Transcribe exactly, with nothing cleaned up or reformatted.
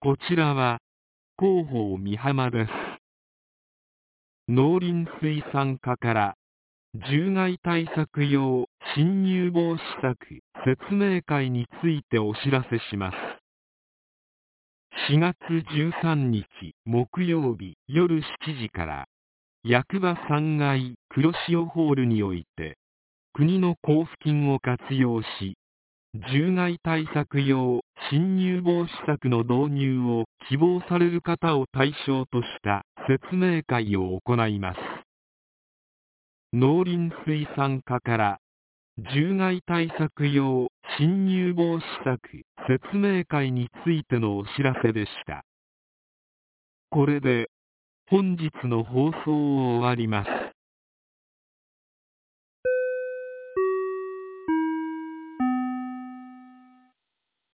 こちらは広報美浜です。農林水産課から獣害対策用侵入防止策説明会についてお知らせします。しがつじゅうさんにち木曜日夜しちじから役場さんがい黒潮ホールにおいて国の交付金を活用し獣害対策用侵入防止策の導入を希望される方を対象とした説明会を行います。農林水産課から獣害対策用侵入防止策説明会についてのお知らせでした。これで本日の放送を終わります。